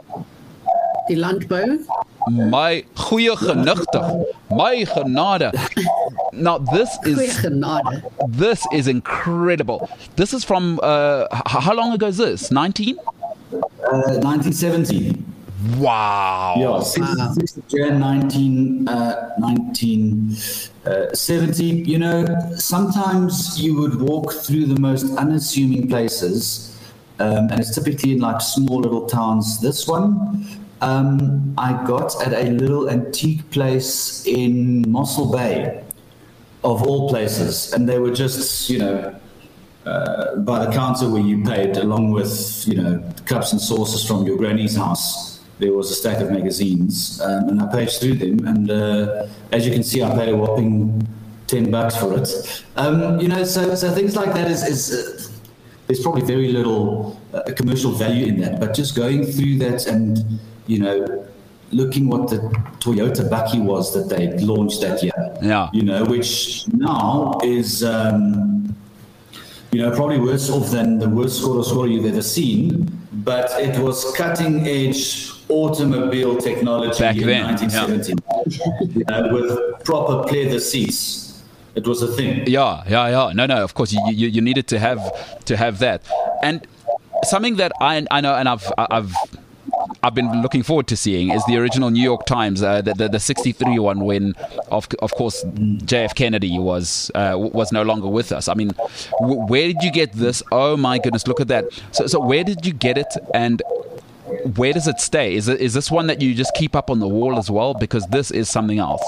Die Landbou. My goeie genigtig. My genade. Now this is this is incredible. This is from uh, how long ago is this? nineteen? Uh, nineteen seventy. Wow. Yeah, sixth of January nineteen uh, nineteen seventy. You know, sometimes you would walk through the most unassuming places, um, and it's typically in like small little towns. This one. Um, I got at a little antique place in Mossel Bay, of all places, and they were just, you know, uh, by the counter where you paid, along with, you know, cups and saucers from your granny's house. There was a stack of magazines, um, and I paged through them, and uh, as you can see, I paid a whopping ten bucks for it. Um, you know, so so things like that is is. Uh, there's probably very little uh, commercial value in that, but just going through that and, you know, looking what the Toyota Bakkie was that they launched that year, yeah, you know, which now is, um, you know, probably worse off than the worst Skoda Skoda you've ever seen, but it was cutting edge automobile technology back in then, nineteen seventy, yeah. You know, with proper pleather seats. It was a thing. Yeah, yeah, yeah. No, no. Of course, you you, you needed to have to have that, and something that I I know, and I've I've I've been looking forward to seeing is the original New York Times, uh, the, the the sixty-three one, when of of course J F Kennedy was uh, was no longer with us. I mean, w- where did you get this? Oh my goodness, look at that! So so where did you get it, and where does it stay? Is it is this one that you just keep up on the wall as well? Because this is something else.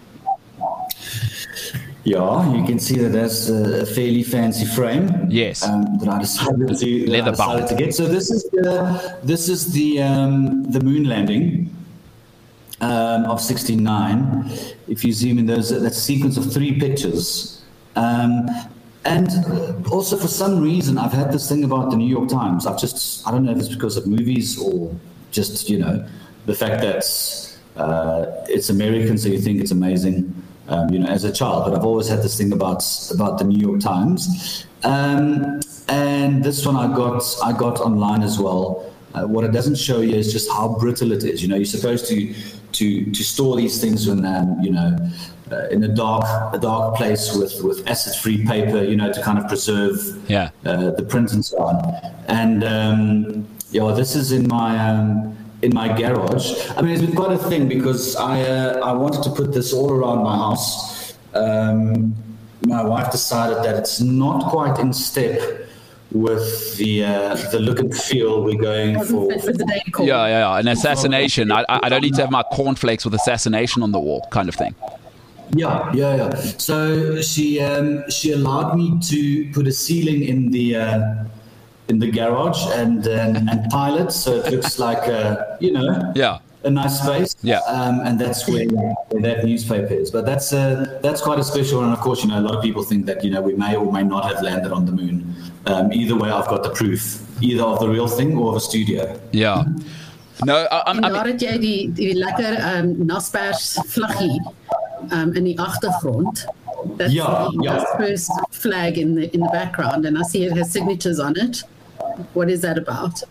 Yeah, you can see that there's a fairly fancy frame. Yes. Um, that I decided to, that I decided to get. So this is the this is the um, the moon landing um, of sixty-nine. If you zoom in, those that sequence of three pictures. Um, and also, for some reason, I've had this thing about the New York Times. I've just I don't know if it's because of movies or just, you know, the fact that uh, it's American, so you think it's amazing. Um, you know, as a child, but I've always had this thing about about the New York Times, um, and this one I got I got online as well. Uh, what it doesn't show you is just how brittle it is. You know, you're supposed to to to store these things in um, you know uh, in a dark a dark place with with acid-free paper. You know, to kind of preserve yeah. uh, the print and so on. And um, yeah, this is in my. Um, in my garage. I mean, it's been quite a thing because I uh, I wanted to put this all around my house. Um, my wife decided that it's not quite in step with the uh, the look and feel we're going for. Yeah, yeah, yeah. An assassination. I I don't need to have my cornflakes with assassination on the wall, kind of thing. Yeah, yeah, yeah. So she um, she allowed me to put a ceiling in the. Uh, in the garage and um, and tile it so it looks like a, you know, yeah, a nice space. Yeah. Um, and that's where, where that newspaper is. But that's uh, that's quite a special one. And of course, you know, a lot of people think that, you know, we may or may not have landed on the moon. Um, either way, I've got the proof, either of the real thing or of a studio. Yeah. No, I, I'm, en daar het jy die die lekker um, Naspers vlaggie um, in die agtergrond. That's yeah, the yeah. first flag in the in the background, and I see it has signatures on it. What is that about?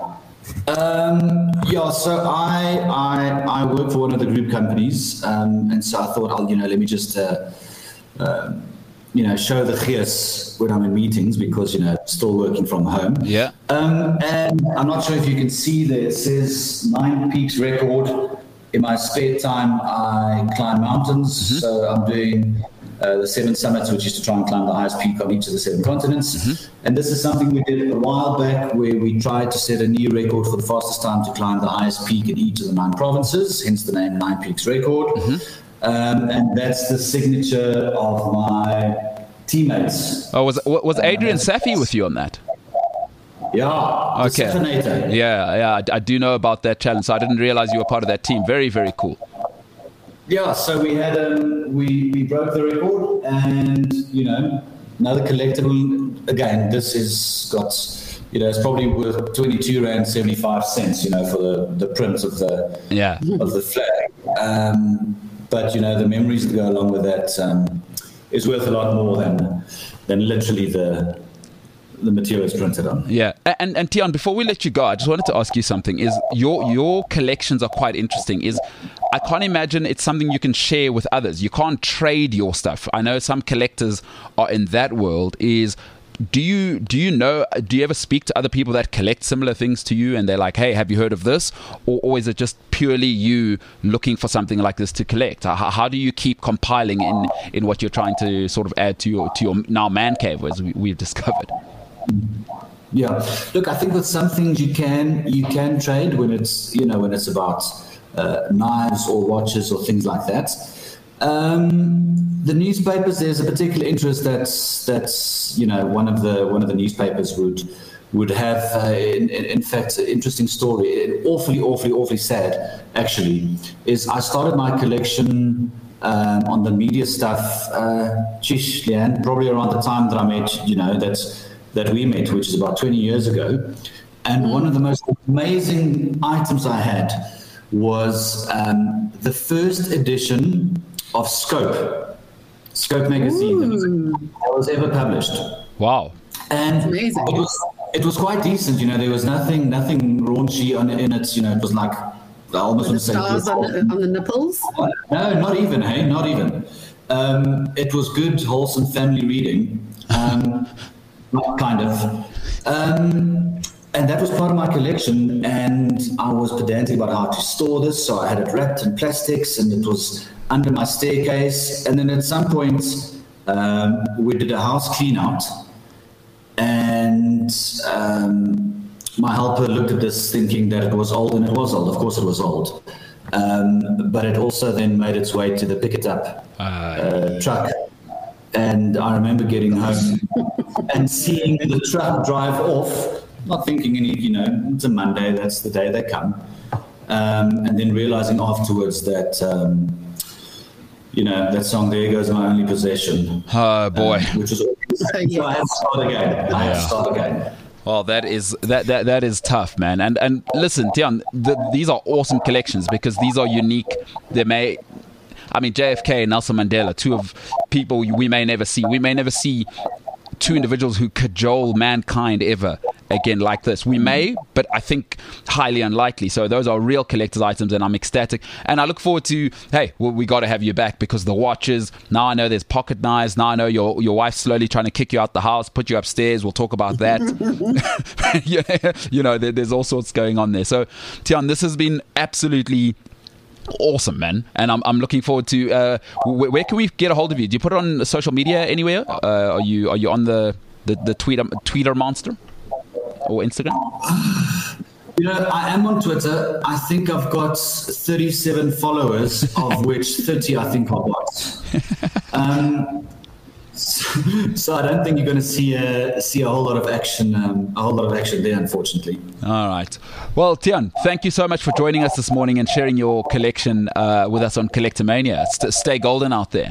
Um, yeah, so I, I I work for one of the group companies, um, and so I thought, I'll, you know, let me just, uh, uh, you know, show the gears when I'm in meetings because, you know, still working from home. Yeah. Um, and I'm not sure if you can see there, it says Nine Peaks Record. In my spare time, I climb mountains, mm-hmm. so I'm doing uh, the seven summits, which is to try and climb the highest peak on each of the seven continents. Mm-hmm. And this is something we did a while back where we tried to set a new record for the fastest time to climb the highest peak in each of the nine provinces, hence the name Nine Peaks Record. Mm-hmm. Um, and that's the signature of my teammates. Oh, was was Adrian uh, Safi with you on that? Yeah. Okay. Yeah, yeah. I, I do know about that challenge. So I didn't realize you were part of that team. Very, very cool. Yeah. So we had um, we we broke the record, and you know, another collectible. Again, this is got, you know, it's probably worth twenty-two rand seventy-five cents. You know, for the, the print of the yeah of the flag. Um, but you know, the memories that go along with that um, is worth a lot more than than literally the. the material is printed on. Yeah. And and Tiaan, before we let you go, I just wanted to ask you something. Is your your collections are quite interesting. Is I can't imagine it's something you can share with others. You can't trade your stuff. I know some collectors are in that world. Is do you do you know do you ever speak to other people that collect similar things to you and they're like, hey, have you heard of this? Or, or is it just purely you looking for something like this to collect? How, how do you keep compiling in, in what you're trying to sort of add to your to your now man cave, as we, we've discovered? Yeah, look, I think with some things you can you can trade when it's, you know, when it's about uh, knives or watches or things like that. Um, the newspapers, there's a particular interest that's that's you know one of the one of the newspapers would would have uh, in, in fact an interesting story, awfully awfully awfully sad actually, is I started my collection um, on the media stuff, uh, Chish Leanne, probably around the time that I met, you know, that's. that we met, which is about twenty years ago. And mm. one of the most amazing items I had was um, the first edition of Scope, Scope magazine that was, that was ever published. Wow. And amazing. It was, it was quite decent, you know, there was nothing nothing raunchy on, in it, you know, it was like, I almost want to say... stars on the, on the nipples? No, not even, hey, not even. Um, it was good, wholesome family reading. Um, kind of. Um, and that was part of my collection. And I was pedantic about how to store this, so I had it wrapped in plastics, and it was under my staircase. And then at some point, um, we did a house clean out, and um, my helper looked at this thinking that it was old, and it was old. Of course, it was old. Um, but it also then made its way to the pick it up uh, uh, truck. And I remember getting home and seeing the truck drive off, not thinking any, you know, it's a Monday, that's the day they come. Um, and then realizing afterwards that, um, you know, that song, There Goes My Only Possession. Oh, boy. Um, which was so I had to start again. I had to start again. Well, that is that, that that is tough, man. And and listen, Tiaan, the, these are awesome collections because these are unique. They may, I mean, J F K and Nelson Mandela, two of people we may never see. We may never see two individuals who cajole mankind ever again like this. We may, but I think highly unlikely. So those are real collector's items, and I'm ecstatic. And I look forward to, hey, well, we got to have you back because the watches, now I know there's pocket knives. Now I know your your wife's slowly trying to kick you out the house, put you upstairs. We'll talk about that. Yeah, you know, there, there's all sorts going on there. So, Tiaan, this has been absolutely awesome, man, and I'm I'm looking forward to. Uh, where, where can we get a hold of you? Do you put it on social media anywhere? Uh, are you are you on the the, the Twitter Twitter monster or Instagram? You know, I am on Twitter. I think I've got thirty-seven followers, of which thirty I think are bots. Um, so, so I don't think you're going to see a see a whole lot of action, um, a whole lot of action there, unfortunately. All right. Well, Tiaan, thank you so much for joining us this morning and sharing your collection uh, with us on Collectomania. St- stay golden out there.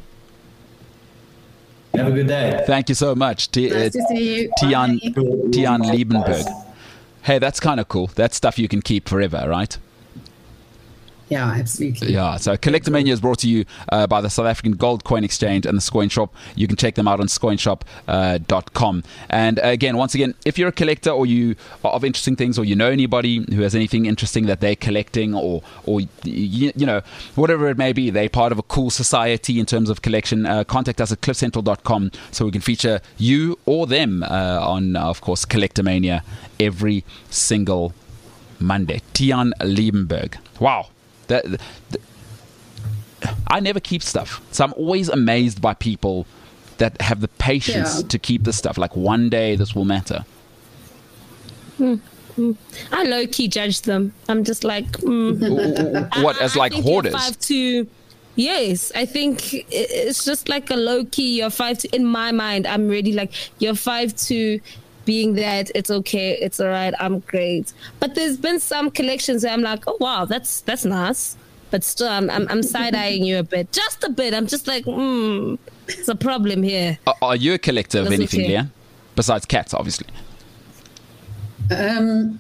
Have a good day. Thank you so much, T- Nice to see you. Tiaan Bye. Tiaan Liebenberg. Hey, that's kind of cool. That's stuff you can keep forever, right? Yeah, absolutely. Yeah, so Collectomania is brought to you uh, by the South African Gold Coin Exchange and the Scoin Shop. You can check them out on scoin shop dot com. Uh, and again, once again, if you're a collector or you are of interesting things, or you know anybody who has anything interesting that they're collecting, or or you, you know, whatever it may be, they're part of a cool society in terms of collection, uh, contact us at cliff central dot com so we can feature you or them uh, on, uh, of course, Collectomania every single Monday. Tiaan Liebenberg. Wow. That, that, I never keep stuff, so I'm always amazed by people that have the patience Yeah. to keep this stuff. Like, one day this will matter. Mm-hmm. I low-key judge them. I'm just like, mm. What, as like I think hoarders? Five two. Yes, I think it's just like a low-key. You're five two. In my mind, I'm really like, you're five two. Being that it's okay, it's all right, I'm great. But there's been some collections where I'm like, oh wow, that's that's nice. But still, I'm I'm, I'm side-eyeing you a bit, just a bit. I'm just like, hmm, there's a problem here. Are, are you a collector of That's anything, okay. Leanne? Besides cats, obviously. Um,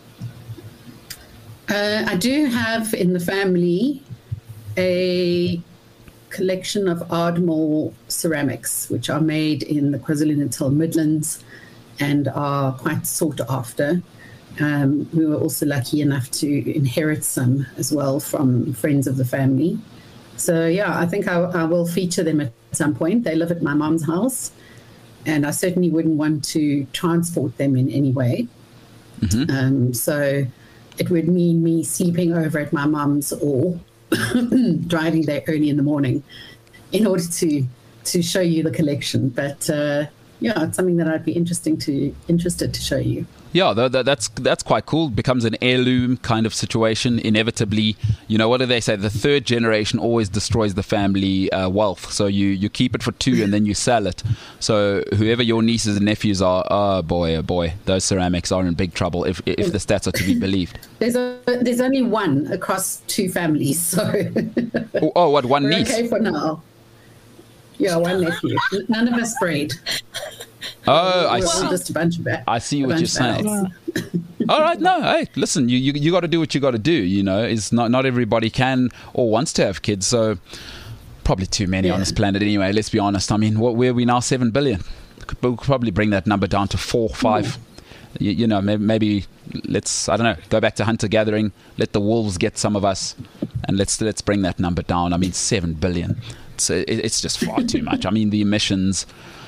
uh, I do have in the family a collection of Ardmore ceramics, which are made in the KwaZulu-Natal Midlands and are quite sought after. Um, we were also lucky enough to inherit some as well from friends of the family. So yeah, I think I, I will feature them at some point. They live at my mom's house, and I certainly wouldn't want to transport them in any way. Mm-hmm. Um, so it would mean me sleeping over at my mom's or driving there early in the morning in order to to show you the collection. But uh, yeah, it's something that I'd be interesting to interested to show you. Yeah, th- th- that's that's quite cool. It becomes an heirloom kind of situation. Inevitably, you know, what do they say? The third generation always destroys the family uh, wealth. So you, you keep it for two and then you sell it. So whoever your nieces and nephews are, oh boy, oh boy, those ceramics are in big trouble if if the stats are to be believed. There's a, there's only one across two families, so Oh, oh what, one we're niece? okay for now. Yeah, one nephew. None of us sprayed. Oh, I We're all see. just a bunch of ba- I see a what bunch you're of saying. adults. All right, no, hey, listen, you you, you got to do what you got to do. You know, it's not not everybody can or wants to have kids, so probably too many Yeah. on this planet anyway. Let's be honest. I mean, what where are we now? Seven billion. Could- We'll probably bring that number down to four, five. You, you know, maybe, maybe let's I don't know, go back to hunter gathering. Let the wolves get some of us, and let's let's bring that number down. I mean, seven billion. It's it, it's just far too much. I mean, the emissions.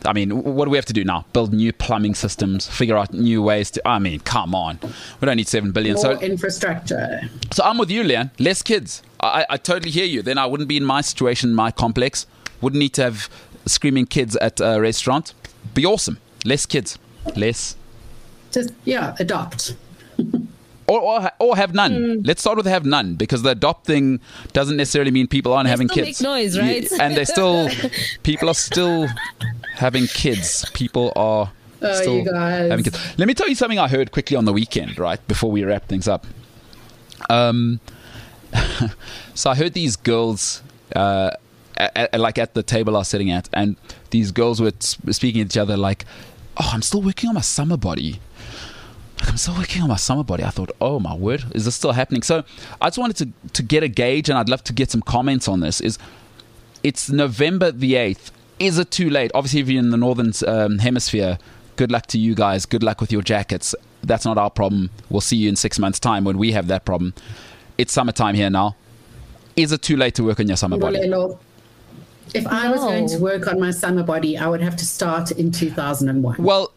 I mean, what do we have to do now? Build new plumbing systems, figure out new ways to. I mean, come on, we don't need seven billion. More so infrastructure. So I'm with you, Leanne. Less kids. I, I totally hear you. Then I wouldn't be in my situation, my complex. Wouldn't need to have screaming kids at a restaurant. Be awesome. Less kids. Less. Just yeah, adopt. Or, or or have none. Mm. Let's start with have none, because the adopt thing doesn't necessarily mean people aren't they having still kids. Make noise, right? Yeah, and they still, people are still having kids. People are oh, still you guys. having kids. Let me tell you something I heard quickly on the weekend, right before we wrap things up. Um, so I heard these girls, uh, at, at, like at the table I was sitting at, and these girls were speaking to each other like, "Oh, I'm still working on my summer body." I'm still working on my summer body. I thought, oh my word, is this still happening? So I just wanted to, to get a gauge, and I'd love to get some comments on this. Is it's November the eighth. Is it too late? Obviously, if you're in the northern um, hemisphere, good luck to you guys. Good luck with your jackets. That's not our problem. We'll see you in six months' time when we have that problem. It's summertime here now. Is it too late to work on your summer body? If I was going to work on my summer body, I would have to start in two thousand one. Well...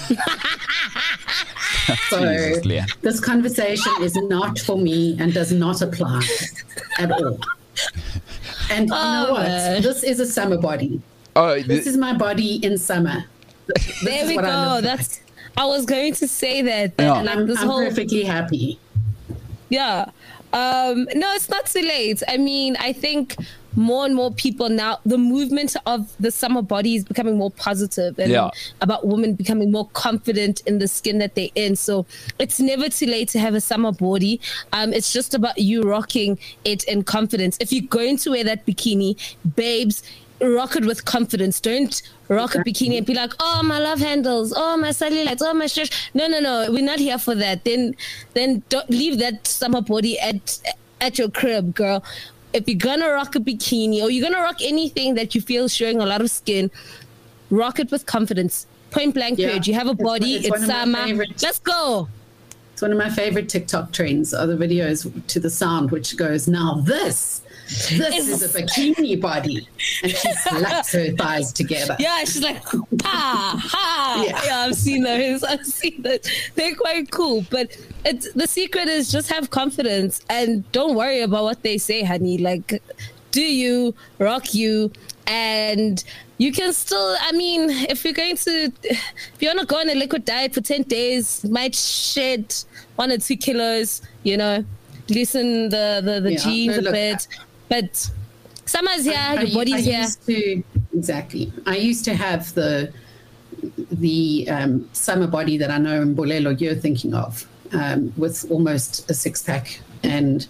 So Jesus, this conversation is not for me and does not apply at all. And you oh, know what? Man. This is a summer body. Oh, th- this is my body in summer. This there we go. That's. Like. I was going to say that. that yeah. like I'm, this I'm whole, perfectly happy. Yeah. Um, no, it's not too late. I mean, I think more and more people now, the movement of the summer body is becoming more positive and yeah. about women becoming more confident in the skin that they're in. So it's never too late to have a summer body. Um, it's just about you rocking it in confidence. If you're going to wear that bikini, babes, rock it with confidence. Don't rock a bikini and be like, oh, my love handles, oh, my cellulite, oh, my stretch. No, no, no. We're not here for that. Then then don't leave that summer body at at your crib, girl. If you're going to rock a bikini or you're going to rock anything that you feel showing a lot of skin, rock it with confidence. Point blank yeah. period. You have a body. It's, it's, it's summer. Let's go. It's one of my favorite TikTok trends are the videos to the sound, which goes, now this. This is a bikini body. And she slaps her thighs together. Yeah, she's like, ha, ha. Yeah, yeah I've seen those. I've seen that. They're quite cool. But it's, the secret is just have confidence and don't worry about what they say, honey. Like, do you, rock you, and you can still, I mean, if you're going to, if you want to go on a liquid diet for ten days, might shed one or two kilos, you know, loosen the, the, the yeah, jeans no, look, a bit. But summer's here, I, your body's I, I here. To, exactly. I used to have the the um, summer body that I know in Bolelo you're thinking of, um, with almost a six pack, and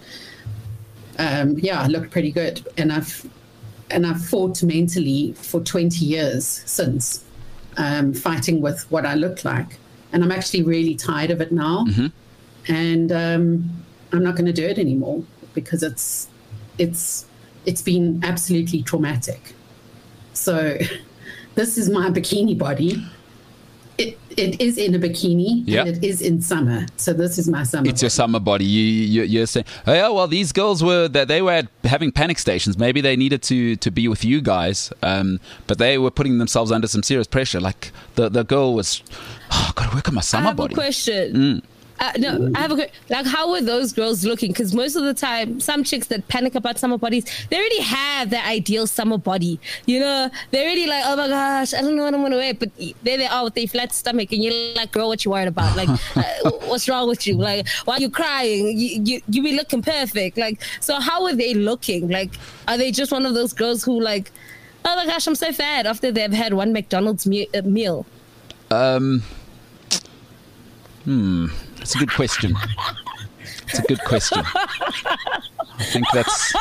um, yeah, I looked pretty good. And I've and I've fought mentally for twenty years since, um, fighting with what I look like, and I'm actually really tired of it now, mm-hmm. and um, I'm not going to do it anymore because it's. It's it's been absolutely traumatic. So this is my bikini body. It it is in a bikini yep. and it is in summer. So this is my summer. It's body. Your summer body. You, you you're saying, oh yeah, well these girls were that they were having panic stations. Maybe they needed to to be with you guys, um, but they were putting themselves under some serious pressure. Like the the girl was, oh, I've got to work on my summer I have body. A question. Mm. Uh, no, I have a question. Like, how were those girls looking? Because most of the time, some chicks that panic about summer bodies, they already have their ideal summer body. You know, they're already like, oh my gosh, I don't know what I'm going to wear. But there they are with their flat stomach. And you're like, girl, what you worried about? Like, uh, what's wrong with you? Like, why are you crying? You, you, you be looking perfect. Like, so how are they looking? Like, are they just one of those girls who like, oh my gosh, I'm so fat after they've had one McDonald's me- uh, meal? Um, hmm. That's a good question. It's a good question. I think that's.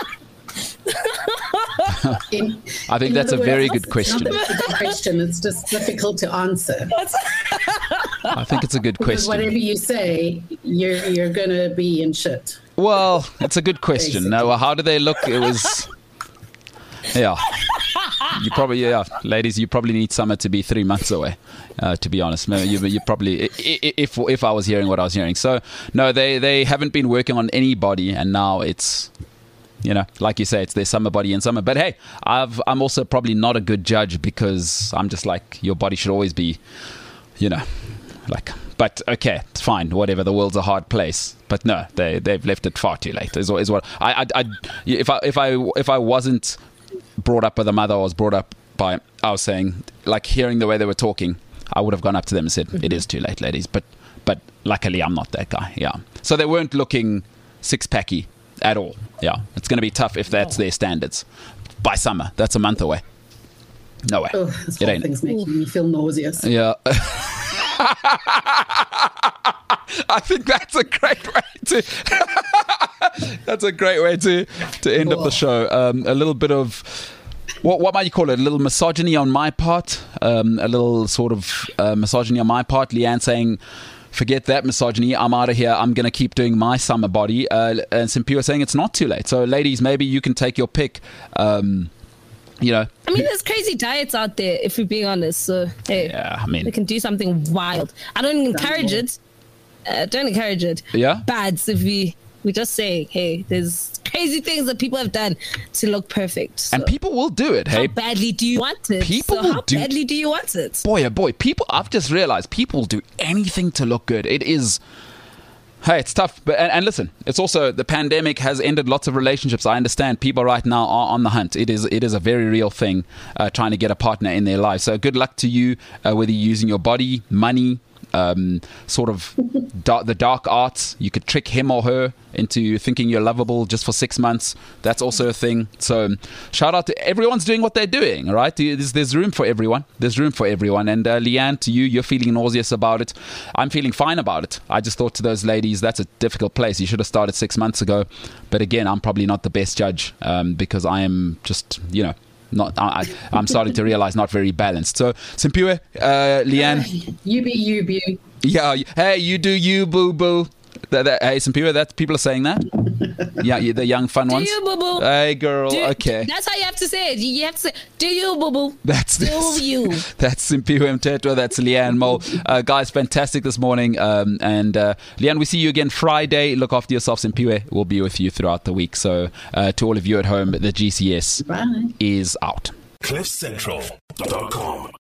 In, I think that's a words, very good question. It's not a good question. It's just difficult to answer. I think it's a good because question. Whatever you say, you're you're gonna be in shit. Well, it's a good question. No, well, how do they look? It was. Yeah. You probably, yeah, ladies, you probably need summer to be three months away, uh, to be honest. You, you probably, if if I was hearing what I was hearing. So, no, they, they haven't been working on any body, and now it's you know, like you say, it's their summer body in summer. But hey, I've, I'm also probably not a good judge because I'm just like, your body should always be, you know, like, but okay, it's fine, whatever. The world's a hard place. But no, they they've left it far too late. Is, is what I, I, I if I if I if I wasn't brought up by the mother, I was brought up by, I was saying, like, hearing the way they were talking, I would have gone up to them and said, mm-hmm. It is too late, ladies. But but luckily, I'm not that guy. Yeah. So they weren't looking six packy at all. Yeah, it's going to be tough if that's their standards. By summer, that's a month away. No way. Oh, this whole thing's making me feel nauseous. Yeah. I think that's a great way to. That's a great way to to end oh. up the show. Um, a little bit of. What what might you call it? A little misogyny on my part. Um, a little sort of uh, misogyny on my part. Leanne saying, forget that misogyny. I'm out of here. I'm going to keep doing my summer body. Uh, and Simpiwe saying it's not too late. So, ladies, maybe you can take your pick. Um, you know, I mean, there's crazy diets out there, if we're being honest. So, hey, yeah, I mean, we can do something wild. I don't encourage it. Uh, don't encourage it. Yeah. Bads if we we just say, hey, there's crazy things that people have done to look perfect. So. And people will do it. Hey, how badly do you want it? People so will how do, badly do you want it? Boy, oh boy, people. I've just realized people will do anything to look good. It is. Hey, it's tough. But and, and listen, it's also the pandemic has ended lots of relationships. I understand people right now are on the hunt. It is it is a very real thing, uh, trying to get a partner in their life. So good luck to you, uh, whether you're using your body, money, um, sort of dark, the dark arts. You could trick him or her into thinking you're lovable just for six months. That's also a thing. So shout out to everyone's doing what they're doing. All right, there's, there's room for everyone. There's room for everyone. And uh, Leanne, to you, you're feeling nauseous about it. I'm feeling fine about it. I just thought to those ladies, that's a difficult place. You should have started six months ago. But again, I'm probably not the best judge um, because I am just, you know, Not, I, I'm starting to realize not very balanced. So, Simpiwe, uh, Leanne. You be you, be. Yeah. Hey, you do you, boo boo. That, that, hey, Simpiwe, that people are saying that. Yeah, the young fun do ones. Do you, boo boo? Hey, girl. Do, okay. That's how you have to say it. You have to say, do you, boo boo? That's do this. you. That's Simpiwe Mthethwa. That's Leanne Mole. Uh, guys, fantastic this morning. Um, and uh, Leanne, we see you again Friday. Look after yourself. Simpiwe will be with you throughout the week. So, uh, to all of you at home, the G C S Bye. is out. cliff central dot com